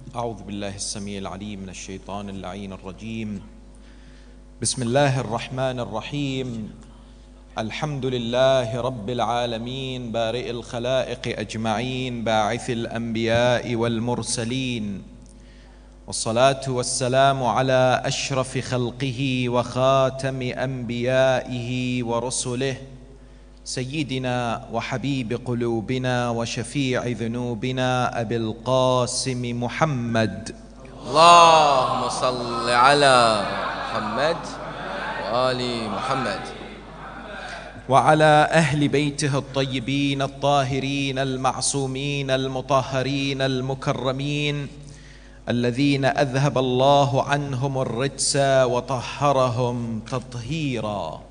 أعوذ بالله السميع العليم من الشيطان اللعين الرجيم. بسم الله الرحمن الرحيم. الحمد لله رب العالمين بارئ الخلائق أجمعين باعث الأنبياء والمرسلين، والصلاة والسلام على أشرف خلقه وخاتم أنبيائه ورسله سيدنا وحبيب قلوبنا وشفيع ذنوبنا أبي القاسم محمد. اللهم صل على محمد وآل محمد، وعلى أهل بيته الطيبين الطاهرين المعصومين المطهرين المكرمين الذين أذهب الله عنهم الرجس وطهرهم تطهيرا.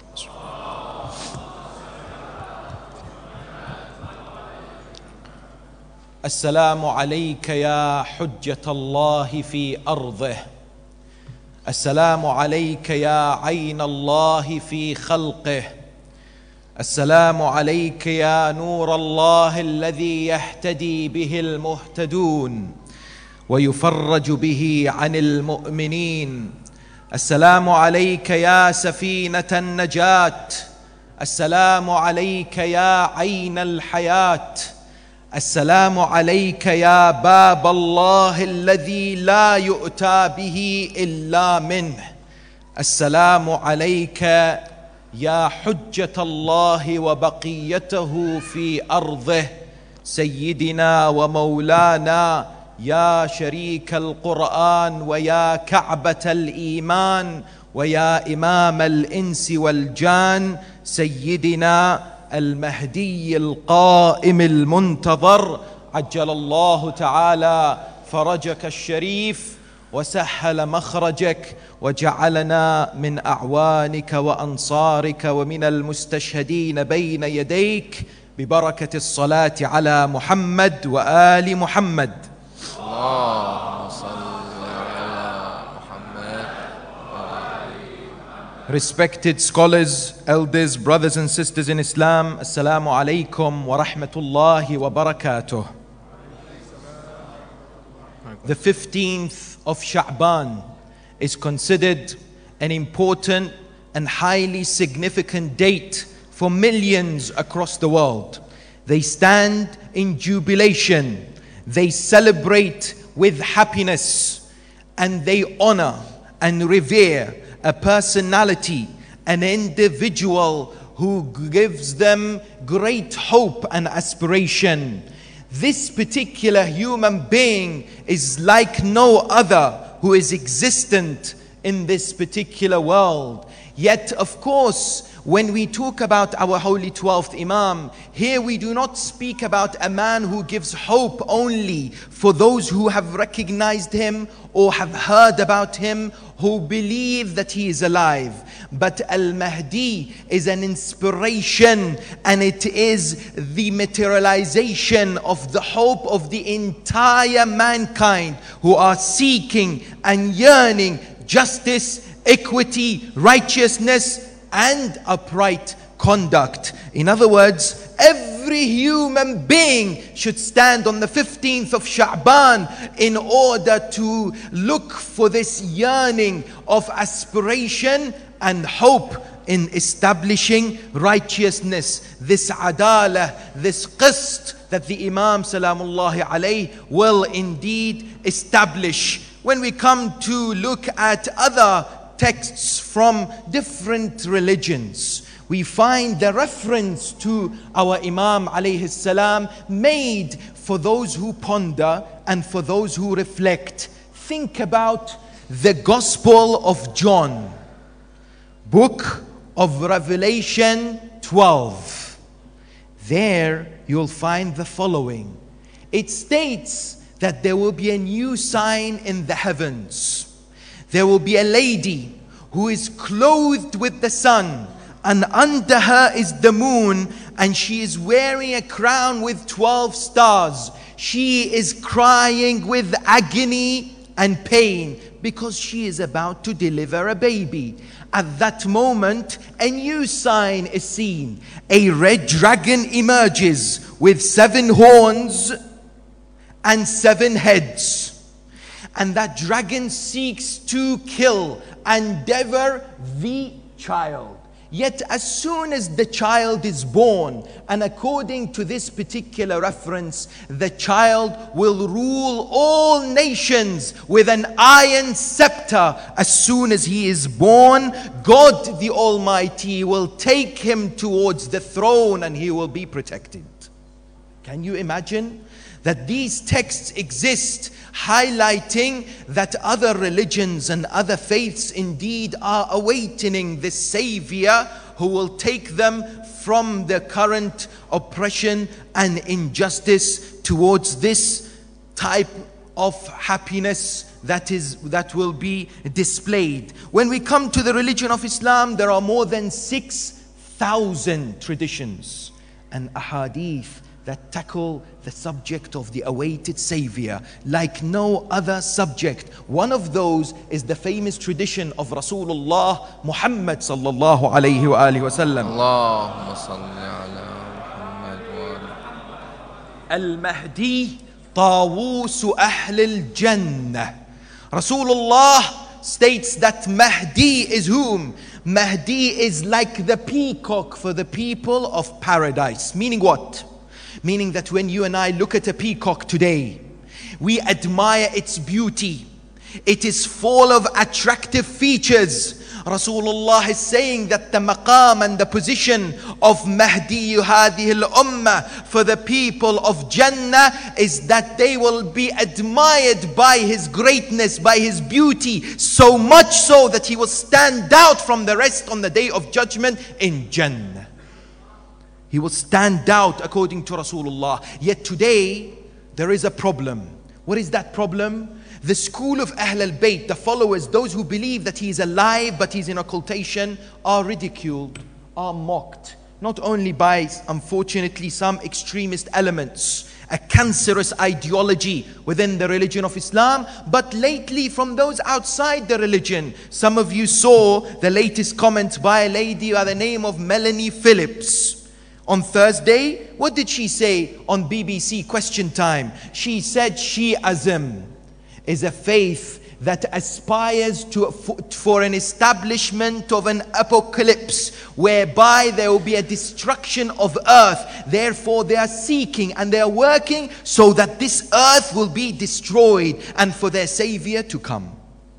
السلام عليك يا حجة الله في أرضه، السلام عليك يا عين الله في خلقه، السلام عليك يا نور الله الذي يهتدي به المهتدون ويفرج به عن المؤمنين، السلام عليك يا سفينة النجاة، السلام عليك يا عين الحياة، السلام عليك يا باب الله الذي لا يؤتى به إلا منه، السلام عليك يا حجة الله وبقيته في أرضه، سيدنا ومولانا يا شريك القرآن ويا كعبة الإيمان ويا إمام الإنس والجان، سيدنا المهدي القائم المنتظر، عجل الله تعالى فرجك الشريف وسهل مخرجك وجعلنا من أعوانك وأنصارك ومن المستشهدين بين يديك ببركة الصلاة على محمد وآل محمد. اللهم صل على محمد. Respected scholars, elders, brothers and sisters in Islam, Assalamu alaikum wa rahmatullahi wa barakatuh. The 15th of Sha'ban is considered an important and highly significant date for millions across the world. They stand in jubilation, they celebrate with happiness, and they honor and revere a personality, an individual who gives them great hope and aspiration. This particular human being is like no other who is existent in this particular world. Yet, of course, when we talk about our Holy 12th Imam, here we do not speak about a man who gives hope only for those who have recognized him or have heard about him, who believe that he is alive. But Al-Mahdi is an inspiration, and it is the materialization of the hope of the entire mankind who are seeking and yearning justice, equity, righteousness, and upright conduct. In other words, every human being should stand on the 15th of Sha'ban in order to look for this yearning of aspiration and hope in establishing righteousness, this adalah, this qist that the Imam salamullahi alayhi will indeed establish. When we come to look at other texts from different religions, we find the reference to our Imam alayhi salam made for those who ponder and for those who reflect. Think about the Gospel of John, Book of Revelation 12. There you'll find the following. It states that there will be a new sign in the heavens. There will be a lady who is clothed with the sun, and under her is the moon, and she is wearing a crown with 12 stars. She is crying with agony and pain because she is about to deliver a baby. At that moment, a new sign is seen. A red dragon emerges with 7 horns and 7 heads. and that dragon seeks to kill and devour the child. Yet as soon as the child is born, and according to this particular reference, the child will rule all nations with an iron scepter. As soon as he is born, God the Almighty will take him towards the throne and he will be protected. Can you imagine that these texts exist, highlighting that other religions and other faiths indeed are awaiting this Savior who will take them from the current oppression and injustice towards this type of happiness that will be displayed. When we come to the religion of Islam, there are more than 6,000 traditions and ahadith that tackle the subject of the awaited Savior like no other subject. One of those is the famous tradition of Rasulullah Muhammad sallallahu alayhi wa alihi wa sallam. Allahumma salli ala Muhammad wa Al-Mahdi Tawus Ahl al-Jannah. Rasulullah states that Mahdi is whom? Mahdi is like the peacock for the people of paradise. Meaning what? Meaning that when you and I look at a peacock today, we admire its beauty. It is full of attractive features. Rasulullah is saying that the maqam and the position of Mahdi hadhihi al-ummah for the people of Jannah is that they will be admired by his greatness, by his beauty, so much so that he will stand out from the rest on the day of judgment in Jannah. He will stand out according to Rasulullah. Yet today, there is a problem. What is that problem? The school of Ahl al-Bayt, the followers, those who believe that he is alive but he's in occultation, are ridiculed, are mocked. Not only by, unfortunately, some extremist elements, a cancerous ideology within the religion of Islam, but lately from those outside the religion. Some of you saw the latest comment by a lady by the name of Melanie Phillips. On Thursday, what did she say on BBC Question Time? She said Shi'ism is a faith that aspires for an establishment of an apocalypse whereby there will be a destruction of earth. Therefore, they are seeking and they are working so that this earth will be destroyed and for their Savior to come.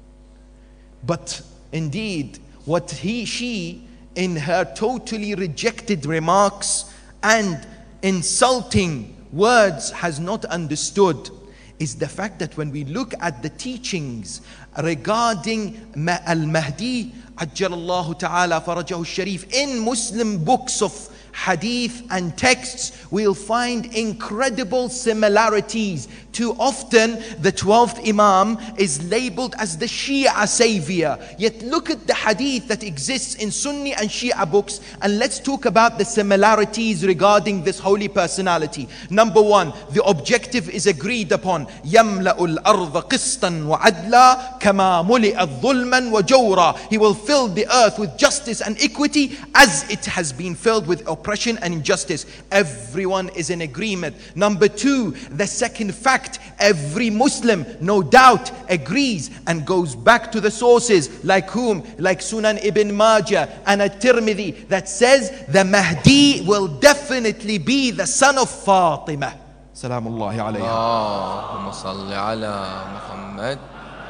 But indeed, what she in her totally rejected remarks and insulting words has not understood is the fact that when we look at the teachings regarding Al-Mahdi Ajjalallahu Ta'ala Farajahu Sharif in Muslim books of hadith and texts, we'll find incredible similarities. Too often the 12th Imam is labeled as the Shia savior. Yet look at the hadith that exists in Sunni and Shia books, and let's talk about the similarities regarding this holy personality. Number one, the objective is agreed upon. يَمْلَأُ الْأَرْضَ قِسْطًا وَعَدْلًا كَمَا مُلِئَتْ ظُلْمًا وَجَوْرًا. He will fill the earth with justice and equity as it has been filled with oppression and injustice. Everyone is in agreement. Number two, the second fact, every Muslim no doubt agrees and goes back to the sources like whom? Like Sunan Ibn Majah and At-Tirmidhi, that says the Mahdi will definitely be the son of Fatima. Salamullahi alayha. Allahumma salli ala Muhammad.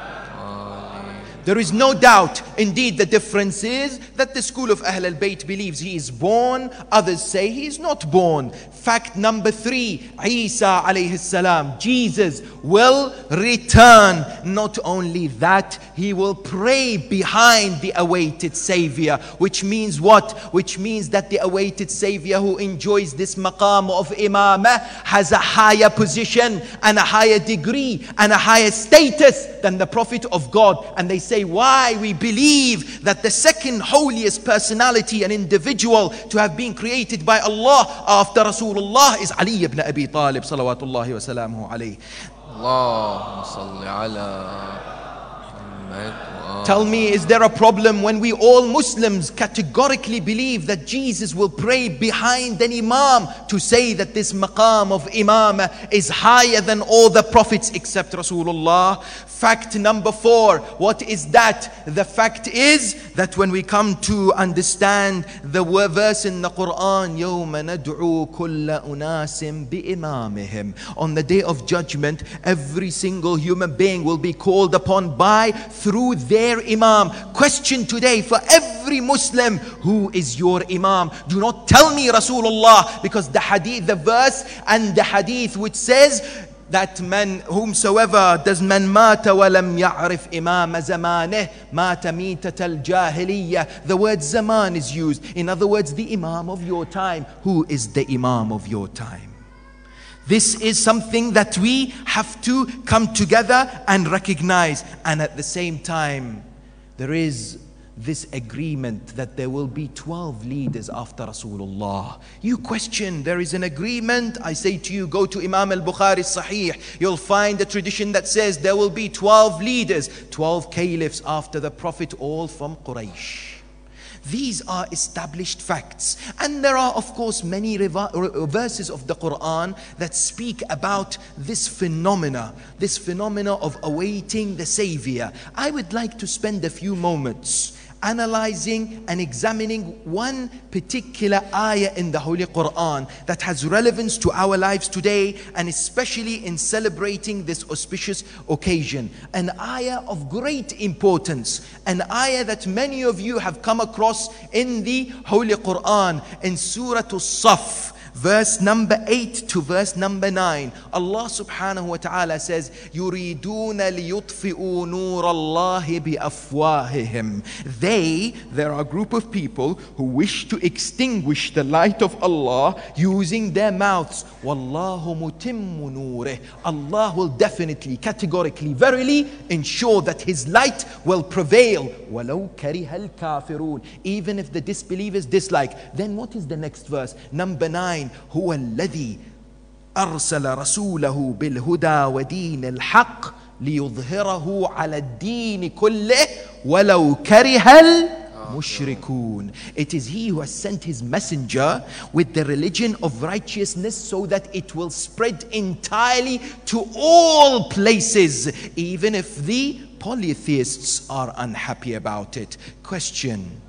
There is no doubt. Indeed, the difference is that the school of Ahl al-Bayt believes he is born. Others say he is not born. Fact number three, Isa alayhi salam, Jesus will return. Not only that, he will pray behind the awaited Savior. Which means what? Which means that the awaited Savior who enjoys this maqam of imamah has a higher position and a higher degree and a higher status than the Prophet of God. And they say why we believe that the second holiest personality and individual to have been created by Allah after Rasulullah is Ali ibn Abi Talib salawatullahi wa salamuhu alayhi. Allahumma salli ala Muhammad wa Tell me, is there a problem when we all Muslims categorically believe that Jesus will pray behind an imam to say that this maqam of imam is higher than all the prophets except Rasulullah? Fact number 4, what is that? The fact is that when we come to understand the verse in the Quran, يَوْمَ نَدْعُو كُلَّ أُنَاسٍ بِإِمَامِهِمْ, on the day of judgment, every single human being will be called upon through their imam. Question today for every Muslim, who is your imam? Do not tell me Rasulullah, because the hadith, the verse and the hadith which says that whomsoever does man mata wa lam ya'rif imam zamanih mata mitat al-jahiliyyah. The word zaman is used. In other words, the imam of your time. Who is the imam of your time? This is something that we have to come together and recognize. And at the same time, there is this agreement that there will be 12 leaders after Rasulullah. You question, there is an agreement. I say to you, go to Imam al-Bukhari Sahih. You'll find a tradition that says there will be 12 leaders, 12 caliphs after the Prophet, all from Quraysh. These are established facts. And there are, of course, many verses of the Quran that speak about this phenomena of awaiting the Savior. I would like to spend a few moments analyzing and examining one particular ayah in the Holy Quran that has relevance to our lives today, and especially in celebrating this auspicious occasion. An ayah of great importance, an ayah that many of you have come across in the Holy Quran, in Surah As-Saff, verse number 8 to verse number 9. Allah subhanahu wa ta'ala says, يُرِيدُونَ لِيُطْفِئُوا نُورَ اللَّهِ بِأَفْوَاهِهِمْ. There are a group of people who wish to extinguish the light of Allah using their mouths. وَاللَّهُ مُتِمُّ نُورِهِ. Allah will definitely, categorically, verily ensure that His light will prevail. وَلَوْ كَرِهَ الْكَافِرُونَ. Even if the disbelievers dislike. Then what is the next verse? Number 9. هو الذي أرسل رسوله بالهدى ودين الحق ليظهره على الدين كله ولو كره المشركون. It is He who has sent His messenger with the religion of righteousness so that it will spread entirely to all places, even if the polytheists are unhappy about it. Question: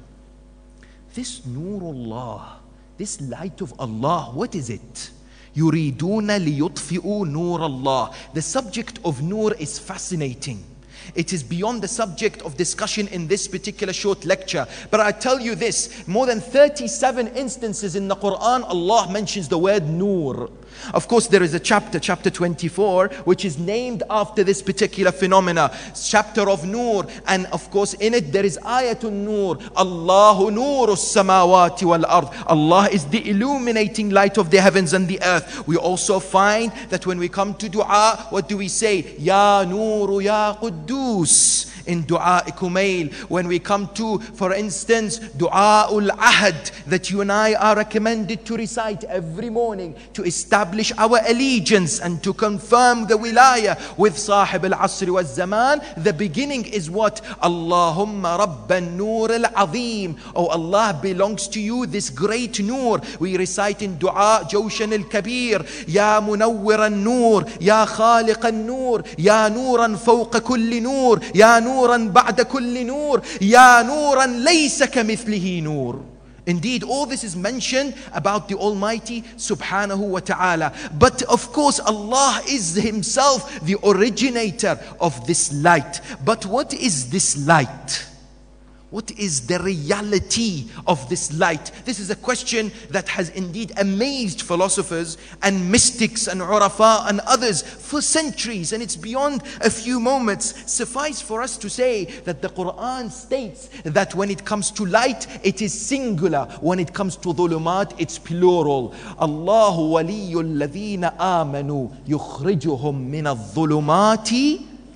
this Nurullah, this light of Allah, what is it? يُرِيدُونَ لِيُطْفِئُوا نُورَ اللَّهِ. The subject of Nur is fascinating. It is beyond the subject of discussion in this particular short lecture. But I tell you this, more than 37 instances in the Quran, Allah mentions the word Nur. Of course, there is a chapter 24, which is named after this particular phenomena, chapter of Nur. And of course, in it there is Ayatun Nur. Allahu Nurus Samawati wal Ard. Allah is the illuminating light of the heavens and the earth. We also find that when we come to dua, what do we say? Ya Nuru Ya Quddus. In Dua Kumail, when we come to, for instance, Dua Ahad, that you and I are recommended to recite every morning to establish our allegiance and to confirm the wilayah with Sahib al-Asr wa zaman. The beginning is what? Allahumma Rabban Nur al-Azim. Oh Allah, belongs to you this great Nur. We recite in Dua Jawshan al-Kabir, Ya Munawwir al-Nur, Ya Khaliq al-Nur, Ya Nuran fawqa kulli Nur, Ya Nuran ba'da kulli Nur, Ya Nuran laysa kamithlihi Nur. Indeed, all this is mentioned about the Almighty subhanahu wa ta'ala. But of course, Allah is Himself the originator of this light. But what is this light? What is the reality of this light? This is a question that has indeed amazed philosophers and mystics and urafa and others for centuries, and it's beyond a few moments. Suffice for us to say that the Quran states that when it comes to light, it is singular. When it comes to dhulumat, it's plural. Allahu waliyul ladhina amanu yukhrijuhum min adh-dhulumati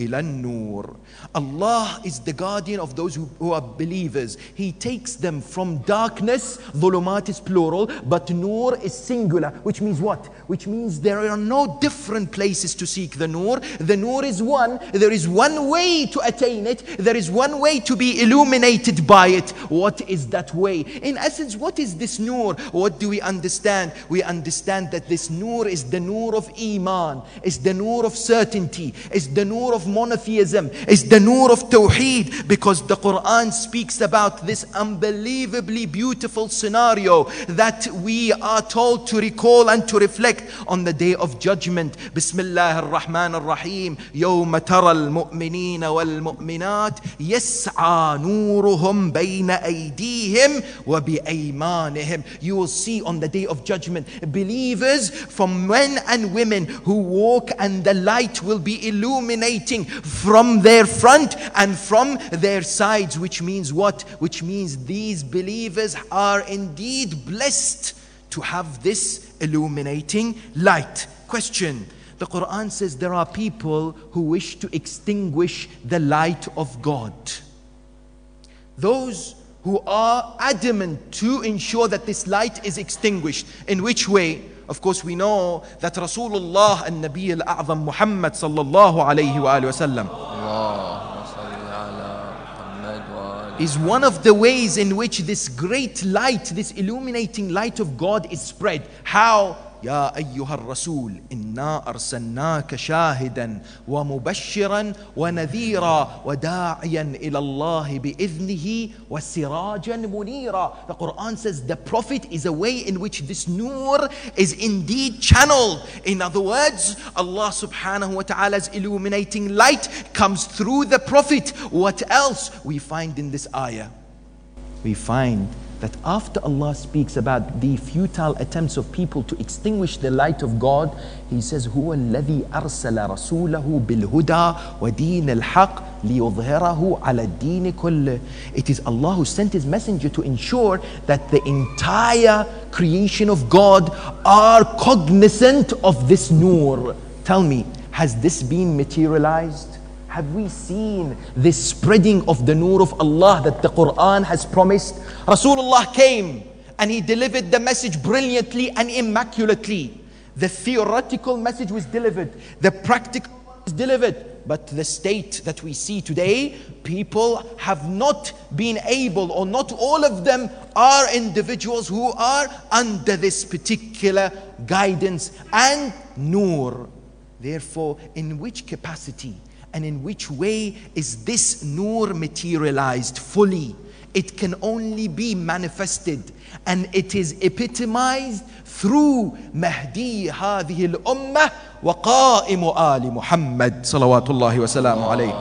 إلى النور. Allah is the guardian of those who are believers. He takes them from darkness. Dhulumat is plural, but Nur is singular, which means what? Which means there are no different places to seek the Nur. The Nur is one. There is one way to attain it. There is one way to be illuminated by it. What is that way? In essence, what is this Nur? What do we understand? We understand that this Nur is the Nur of Iman, is the Nur of certainty, is the Nur of monotheism, is the Nur of Tawheed, because the Quran speaks about this unbelievably beautiful scenario that we are told to recall and to reflect on the Day of Judgment. Bismillah ar-Rahman ar-Rahim. يوم ترى المؤمنين والمؤمنات يسعى نورهم بين أيديهم وبأيمانهم. You will see on the Day of Judgment believers from men and women who walk, and the light will be illuminating from their front and from their sides. Which means what? Which means these believers are indeed blessed to have this illuminating light. Question. The Quran says there are people who wish to extinguish the light of God. Those who are adamant to ensure that this light is extinguished. In which way? Of course, we know that Rasulullah and Nabi al-A'zam Muhammad sallallahu alayhi wa sallam is one of the ways in which this great light, this illuminating light of God is spread. How? يا أيها الرسول إنا أرسلناك شاهدا ومبشرا ونذيرا وداعيا إلى الله بإذنه وسراجا منيرا. The Quran says the Prophet is a way in which this nur is indeed channeled. In other words, Allah subhanahu wa ta'ala's illuminating light comes through the Prophet. What else we find in this ayah? We find that after Allah speaks about the futile attempts of people to extinguish the light of God, He says, هو الذي أرسل رسوله بالهدى ودين الحق ليظهره على الدين كله. It is Allah who sent His messenger to ensure that the entire creation of God are cognizant of this nur. Tell me, has this been materialized? Have we seen this spreading of the nur of Allah that the Quran has promised? Rasulullah came and he delivered the message brilliantly and immaculately. The theoretical message was delivered. The practical was delivered. But the state that we see today, people have not been able, or not all of them are individuals who are under this particular guidance and nur. Therefore, in which capacity and in which way is this nur materialized fully? It can only be manifested, and it is epitomized through Mahdi هذه الأمة وقائم آل محمد صلوات الله وسلامه عليه.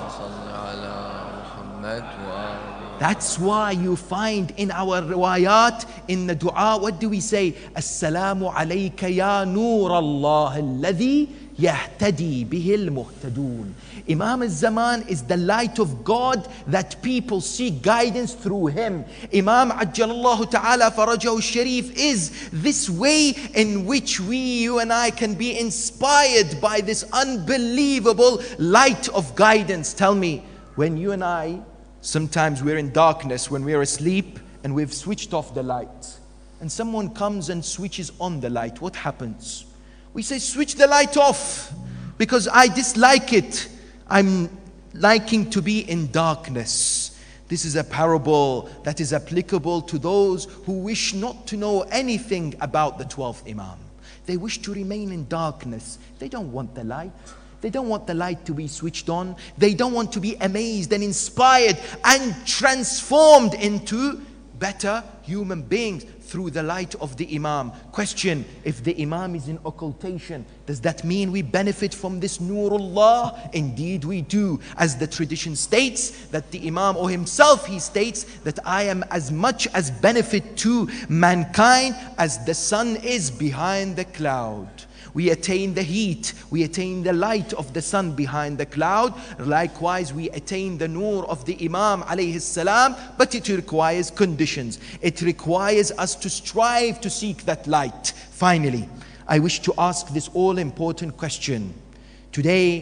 That's why you find in our riwayat, in the dua, what do we say? Assalamu alayka ya nur Allah alladhi yahtadi bihil muhtadun. Imam al-Zaman is the light of God that people seek guidance through him. Imam Ajjalallahu Ta'ala Farajahu Sharif is this way in which you and I can be inspired by this unbelievable light of guidance. Tell me, when you and I, sometimes we're in darkness, when we're asleep and we've switched off the light, and someone comes and switches on the light, what happens? We say, switch the light off because I dislike it. I'm liking to be in darkness. This is a parable that is applicable to those who wish not to know anything about the 12th Imam. They wish to remain in darkness. They don't want the light. They don't want the light to be switched on. They don't want to be amazed and inspired and transformed into better human beings through the light of the Imam. Question, if the Imam is in occultation, does that mean we benefit from this Nurullah? Indeed we do. As the tradition states, that the Imam or himself, he states that I am as much as benefit to mankind as the sun is behind the cloud. We attain the heat, we attain the light of the sun behind the cloud. Likewise, we attain the nur of the Imam alayhi salam, but it requires conditions. It requires us to strive to seek that light. Finally, I wish to ask this all-important question. Today,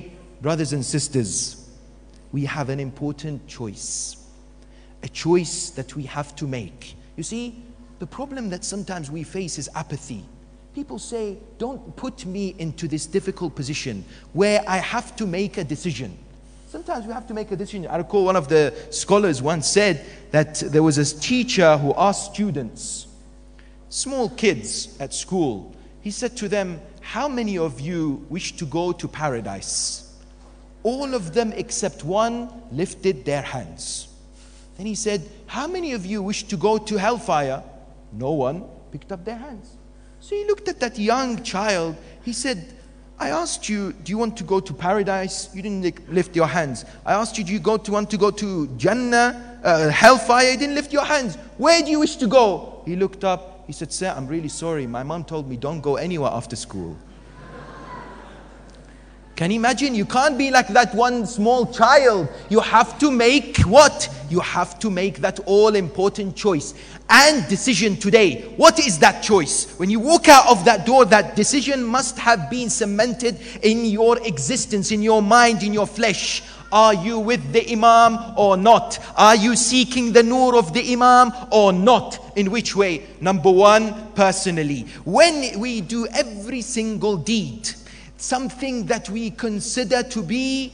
Brothers and sisters, we have an important choice. A choice that we have to make. You see, the problem that sometimes we face is apathy. People say, don't put me into this difficult position where I have to make a decision. Sometimes we have to make a decision. I recall one of the scholars once said that there was a teacher who asked students, small kids at school, he said to them, how many of you wish to go to paradise? All of them except one lifted their hands. Then he said, how many of you wish to go to hellfire? No one picked up their hands. So he looked at that young child. He said, I asked you, do you want to go to paradise? You didn't lift your hands. I asked you, do you want to go to Jannah, hellfire? You didn't lift your hands. Where do you wish to go? He looked up. He said, sir, I'm really sorry. My mom told me don't go anywhere after school. Can you imagine? You can't be like that one small child. You have to make what? You have to make that all-important choice and decision today. What is that choice? When you walk out of that door, that decision must have been cemented in your existence, in your mind, in your flesh. Are you with the Imam or not? Are you seeking the nur of the Imam or not? In which way? Number one, personally. When we do every single deed, something that we consider to be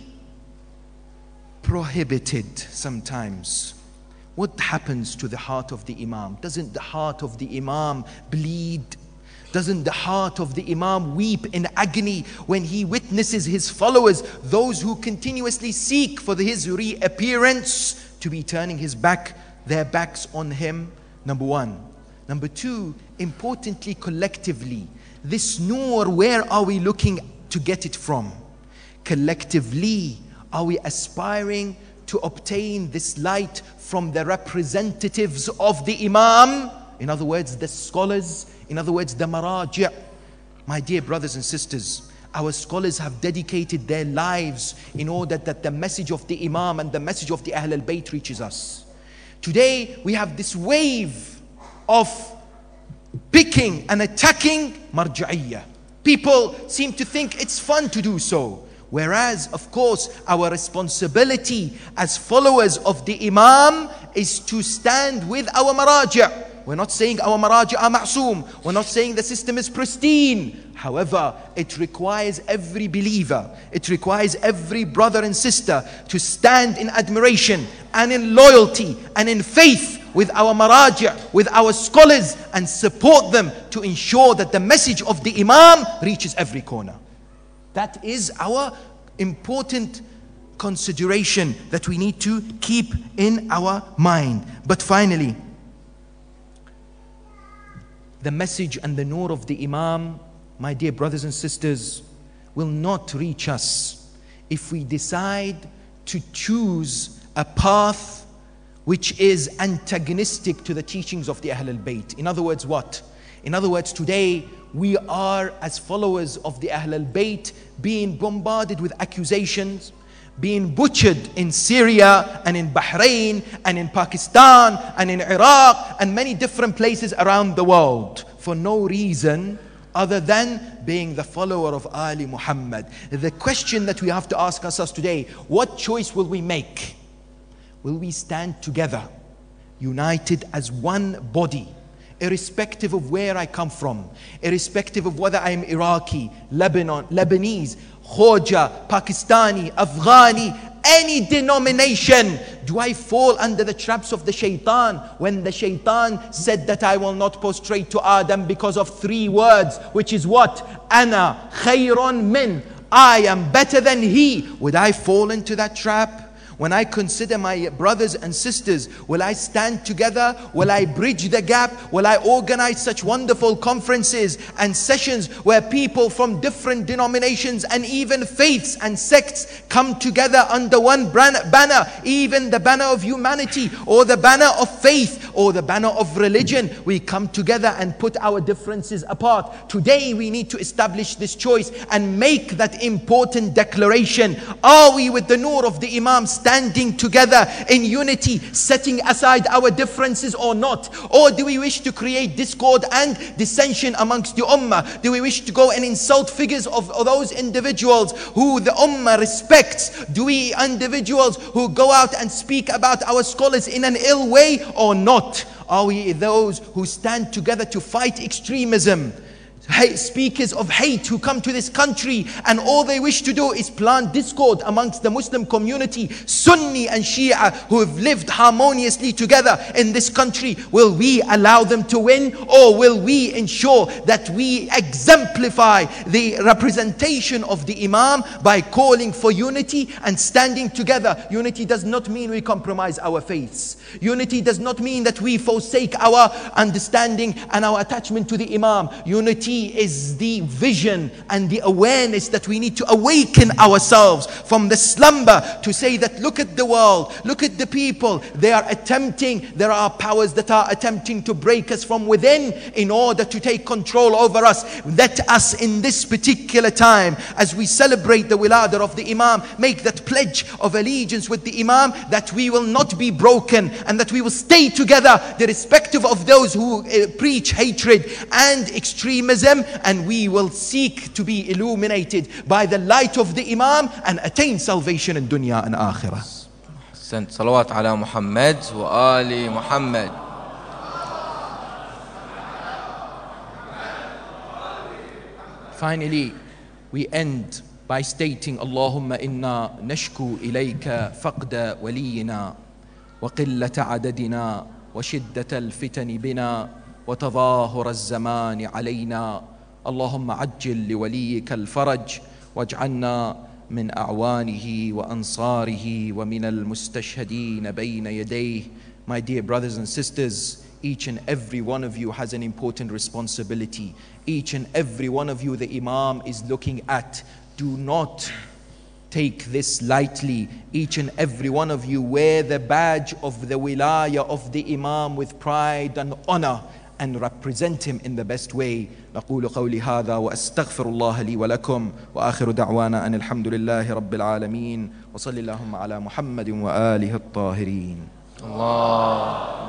prohibited sometimes, what happens to the heart of the Imam? Doesn't the heart of the Imam bleed? Doesn't the heart of the Imam weep in agony when he witnesses his followers, those who continuously seek for his reappearance, to be turning their backs on him? Number one. Number two, importantly, collectively, this nur, where are we looking to get it from? Collectively, are we aspiring to obtain this light from the representatives of the Imam? In other words, the scholars, in other words, the maraji'. My dear brothers and sisters, our scholars have dedicated their lives in order that the message of the Imam and the message of the Ahl al-Bayt reaches us. Today, we have this wave of picking and attacking marja'iyya. People seem to think it's fun to do so. Whereas, of course, our responsibility as followers of the Imam is to stand with our maraji'. We're not saying our maraji' are ma'soom. We're not saying the system is pristine. However, it requires every believer, it requires every brother and sister to stand in admiration and in loyalty and in faith with our maraji', with our scholars, and support them to ensure that the message of the Imam reaches every corner. That is our important consideration that we need to keep in our mind. But finally, the message and the nur of the Imam, my dear brothers and sisters, will not reach us if we decide to choose a path which is antagonistic to the teachings of the Ahl al-Bayt. In other words, what? In other words, today we are, as followers of the Ahl al-Bayt, being bombarded with accusations, being butchered in Syria and in Bahrain and in Pakistan and in Iraq and many different places around the world for no reason other than being the follower of Ali Muhammad. The question that we have to ask ourselves today, what choice will we make? Will we stand together, united as one body, irrespective of where I come from, irrespective of whether I am Iraqi, Lebanese, Khoja, Pakistani, Afghani, any denomination? Do I fall under the traps of the shaitan when the shaitan said that I will not prostrate to Adam because of 3 words, which is what? Ana khayrun min, I am better than he. Would I fall into that trap? When I consider my brothers and sisters, will I stand together? Will I bridge the gap? Will I organize such wonderful conferences and sessions where people from different denominations and even faiths and sects come together under one banner, even the banner of humanity or the banner of faith or the banner of religion? We come together and put our differences apart. Today we need to establish this choice and make that important declaration. Are we with the nur of the Imam standing standing together in unity, setting aside our differences or not? Or do we wish to create discord and dissension amongst the ummah? Do we wish to go and insult figures of those individuals who the ummah respects? Do we individuals who go out and speak about our scholars in an ill way or not? Are we those who stand together to fight extremism? Speakers of hate who come to this country and all they wish to do is plant discord amongst the Muslim community, Sunni and Shia, who have lived harmoniously together in this country. Will we allow them to win, or will we ensure that we exemplify the representation of the Imam by calling for unity and standing together? Unity does not mean we compromise our faiths. Unity does not mean that we forsake our understanding and our attachment to the Imam. Unity is the vision and the awareness that we need to awaken ourselves from the slumber to say that look at the world, look at the people. There are powers that are attempting to break us from within in order to take control over us. Let us in this particular time, as we celebrate the wiladah of the Imam, make that pledge of allegiance with the Imam, that we will not be broken and that we will stay together irrespective of those who preach hatred and extremism, and we will seek to be illuminated by the light of the Imam and attain salvation in dunya and akhirah. أحسنت. صلوات على محمد وآل محمد. Finally, we end by stating, Allahumma inna nashku ilayka faqda waliyina wa qillata adadina wa shiddata al-fitani bina وتظاهر الزمان علينا. اللهم عجل لوليك الفرج واجعلنا من أعوانه وأنصاره ومن المستشهدين بين يديه. My dear brothers and sisters, each and every one of you has an important responsibility. Each and every one of you the Imam is looking at. Do not take this lightly. Each and every one of you wear the badge of the wilayah of the Imam with pride and honor, and represent him in the best way. نقول قولي هذا وأستغفر الله لي ولكم وآخر دعوانا أن الحمد لله رب العالمين وصلى اللهم على محمد وآله الطاهرين. الله